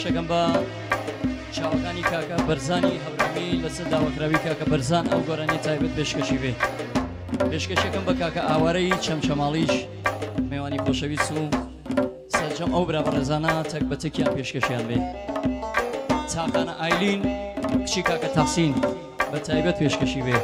پێشکەشەکەم بە چاوەکانی کاکە بەرزانی هەورامی لەسەر داواکراوی کاکە بەرزان ئەو گۆرانی تایبەت پێشکەشی بێ. پێشکەشەکەم بە کاکە ئاوارەی چەمچەماڵیش میوانی خۆشەویست و سەرجەم ئەو برا بەڕێزانە تەک بە تێکیان پێشکەشیان بێ. چاقانە ئایلین کچی کاکە تەحسین بە تایبەت پێشکەشی بێ.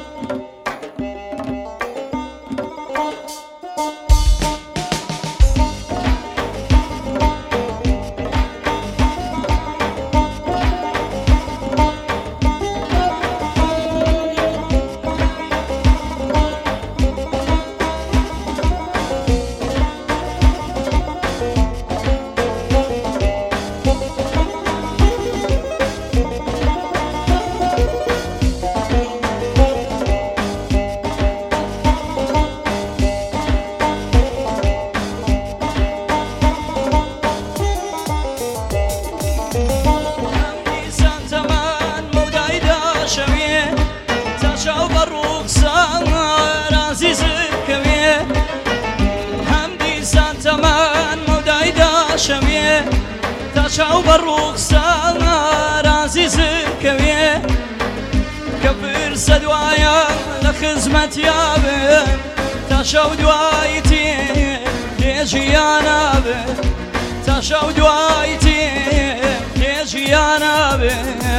چاو بەڕوخسان رازی زکەوێ کە فرسە دوایە لە خزمەتیا بێ تا شەو دوای تێژیانە بێ تا شەو دوای تێژیانە بێ.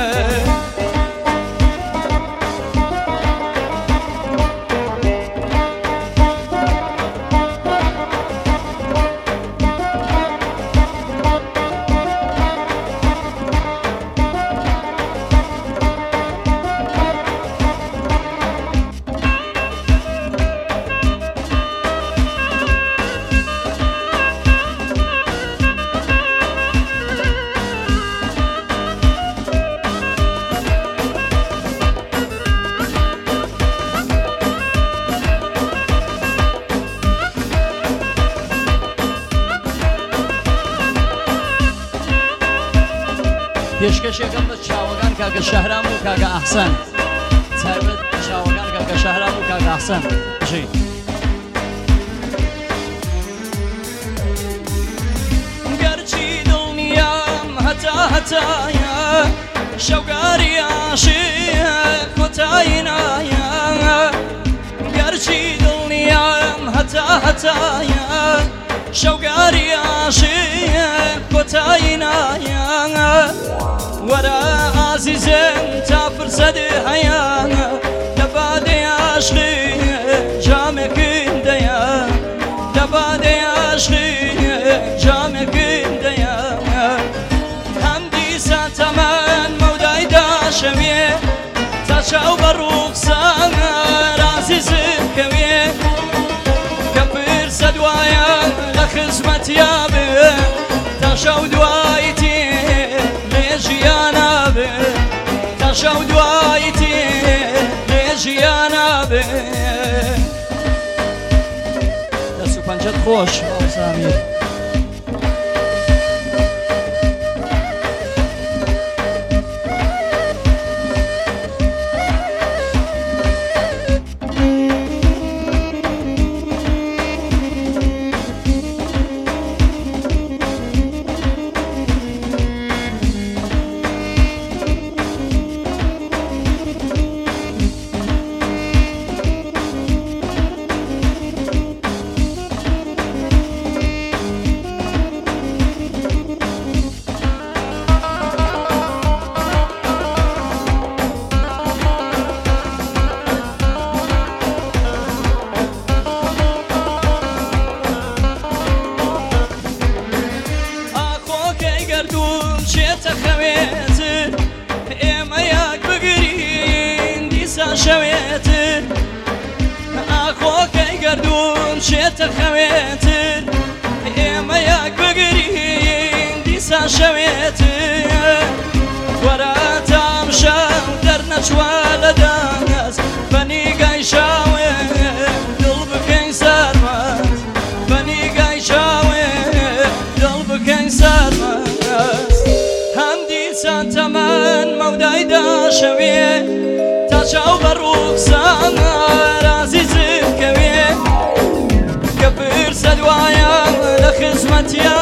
پێشکەشێکم بە چاوەکان کاکە شەهرام و کاکە ئەحسەن تایبەت چاوەکان کاکە شەهرام و کاکە ئەحسەن بژی. گەرچی دڵنیام هەتایە شەوگاری عاشق کۆتایی نایە گەرچی دڵنیام هەتایە شەوگاری عاشق کۆتایی نایە وەرە عازیزم تا فرسەد هەیە لە بادەی عاشقی جامێکم دەیە لە بادەی عاشقی جامێکم دەیە هەم دیسان تەمەن مەودای داشەوێ تا چاو بەڕوخسان عازیزم کەوێ کە فرسە دوایە لە خزمەتیا بێ تا شەو دوای تێژیانە بێ تا شەو دوای تێژیانە بێ. دەست و پەنجەت خۆش باو سامیر. شەوێتر ئاخۆکەی گەردوون شێتە خەوێتر ئێمە یاک بگرین دیسا شەوێتر وەرە تام شەو دەرنەچوە لە دەست بەنیگای شاوێ دڵ بکەین سەرمەست بەنیگای شاوێ دڵ بکەین سەرمەست هەم دیسان تەمەن مەودای داشەوێ چاو بەڕوخسان رازی زکەوێ کە فرسە دوایە لە خزمەتیا